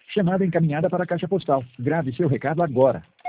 Chamada encaminhada para a caixa postal. Grave seu recado agora.